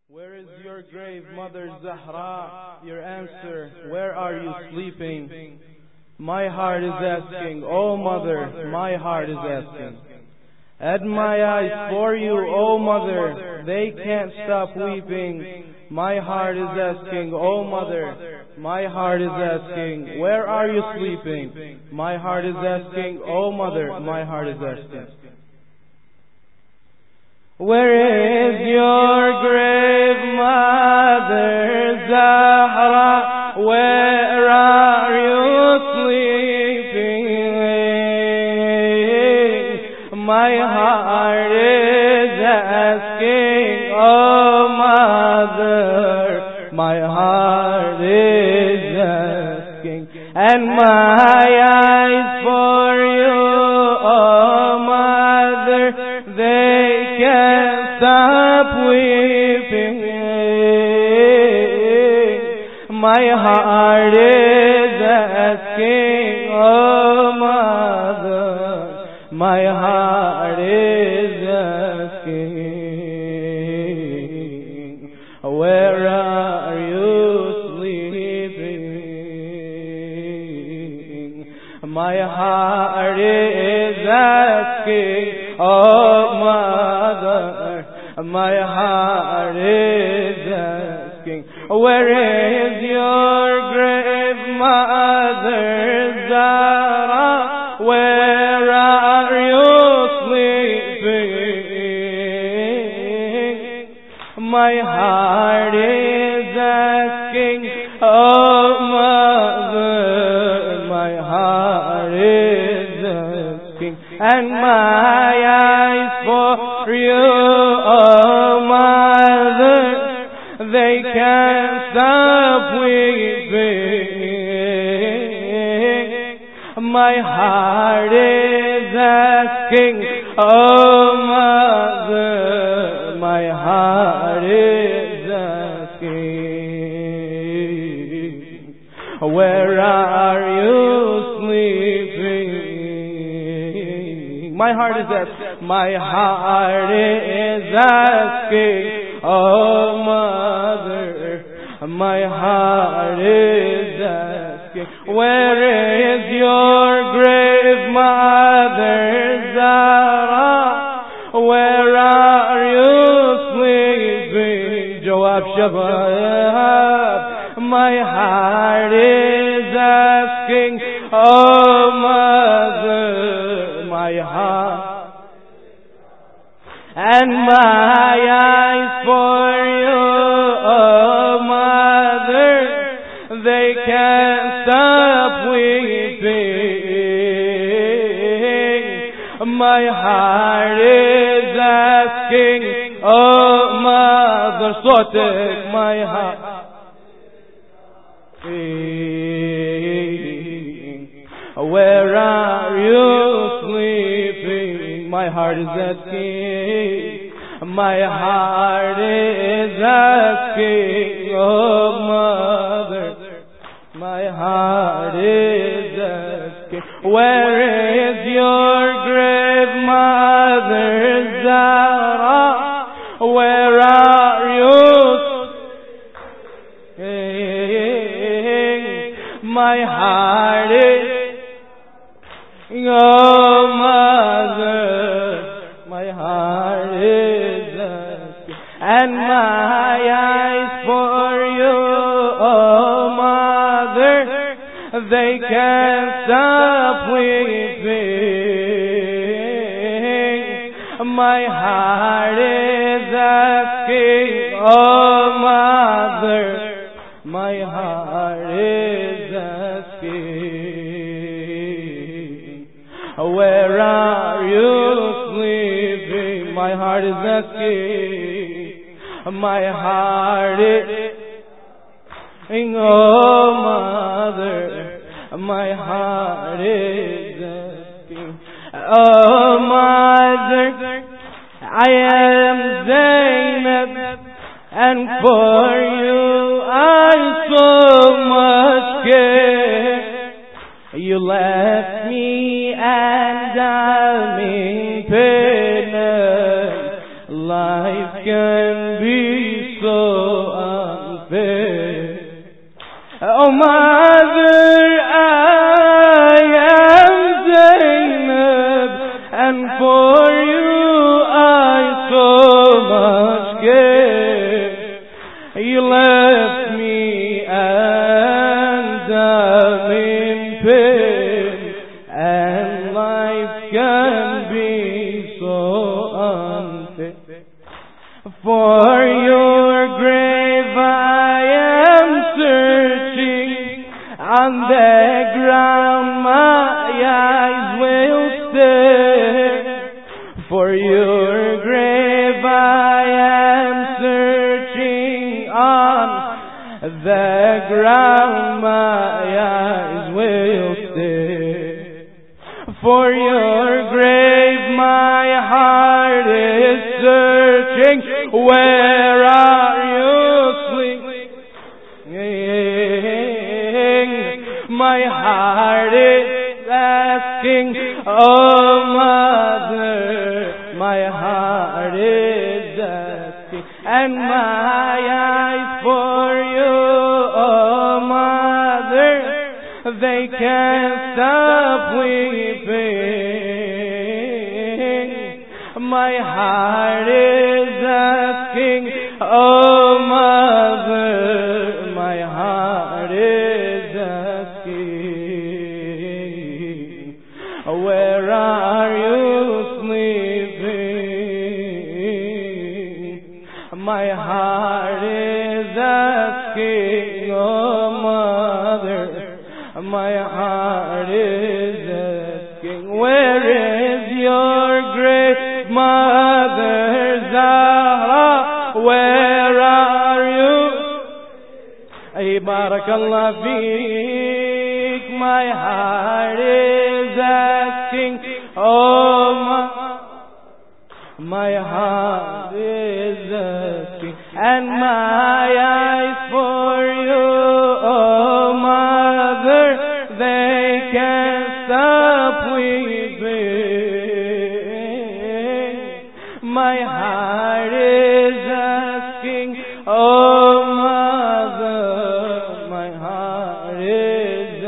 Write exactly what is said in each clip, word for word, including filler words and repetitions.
Where is your grave, Mother Zahra? Your answer, where are you sleeping? My heart is asking, oh Mother, my heart is asking. Add my eyes for you, oh Mother, they can't stop weeping. My heart is asking, oh Mother, my heart is asking, where are you sleeping? My heart is asking, oh Mother, my heart is asking. Where is your grave, Mother Zahra? Where are you sleeping? My heart is asking, oh Mother, my heart is asking, and my eyes for you, oh Mother, they can't stop weeping. My heart is asking, oh Mother, my heart is asking, where are you sleeping? My heart is asking, oh Mother, my heart is asking, where is your grave, Mother Zahra? Where are you sleeping? My heart is asking, oh Mother, my heart is asking, and my eyes for you, oh Mother, they can't stop weeping. My heart is asking, oh Mother, my heart is asking, where are you sleeping? My heart is asking, my heart is asking, oh Mother, my heart is asking, where is your grave, Mother Zahra? Where are you sleeping? Jawab Shabab. My heart is asking, oh Mother, my heart, and my eyes for you, oh Mother, they can't stop weeping. My heart is asking, oh Mother, صوتك, my heart, where are you sleeping? My heart is asking, my heart is asking, oh Mother, my heart is asking, where is your grave, Mother Zahra? Where are you? My heart is, oh Mother, my heart is asking, and my eyes for you, oh Mother, they can't stop weeping. My heart is asking, oh Mother, my heart is asking, where are you sleeping? My heart is asking, my heart is, oh Mother, my heart is asking, oh Mother, I am Zainab, and for you I so much care. You left me and I'm in pain. Life can be so unfair. Oh mother, I am Zainab, and for you I so much care. You left me and I'm in pain, and life can be so unfair. For your grave I am searching, on the ground my eyes will stare. For your grave I am searching, on the ground my eyes will stare. For your grave my heart is searching, where are you sleeping? My heart is asking, oh mother, my heart is asking, and my eyes for you, oh mother, they can't stop weeping. My heart is asking, oh mother, my heart is asking, where are you sleeping? My heart is asking, oh mother, my heart is asking, where is your great mother Zahra? Where are you? Ay barakallah feek. My heart is asking, oh my, my heart is asking, and my eyes for you, oh mother, they can't stop weeping. My heart is asking, oh mother, my heart is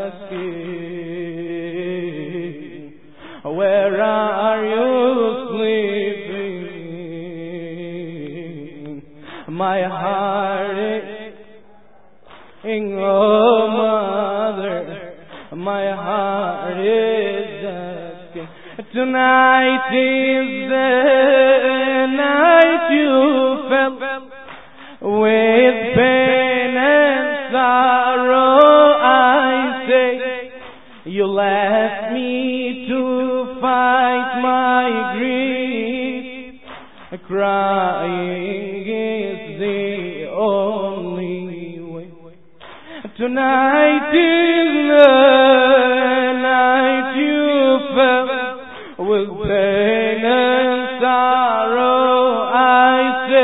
asking, where are you sleeping? My heart is asking, oh mother, my heart is asking. Tonight is the night you felt with pain and sorrow. I say you left me to fight my grief. Crying is the only way. Tonight is the night you felt with pain and sorrow. I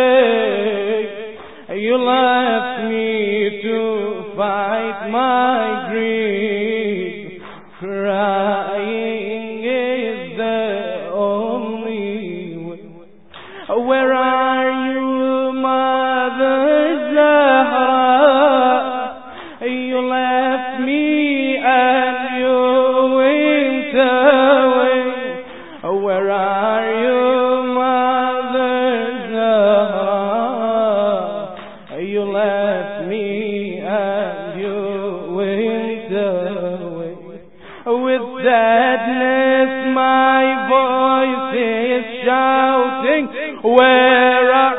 say you left me to fight my grief. Crying is the only way. Where are you, Mother Zahra? You left me and you went away. Where are you, Mother Zahra? You left me and you went away. With sadness my voice is shouting, where are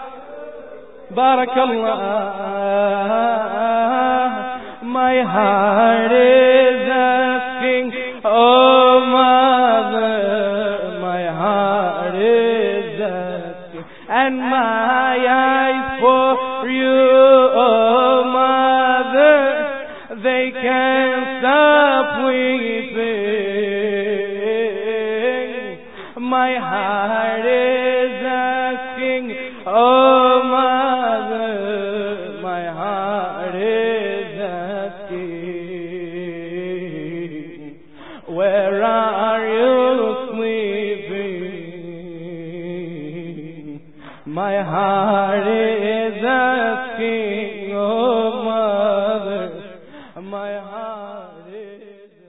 Barakallah. My heart is asking, oh mother, my heart is asking, and my eyes for you, oh mother, they can't stop weeping. My heart is asking, oh mother, my heart is asking, where are you sleeping? My heart is asking, oh mother, my heart is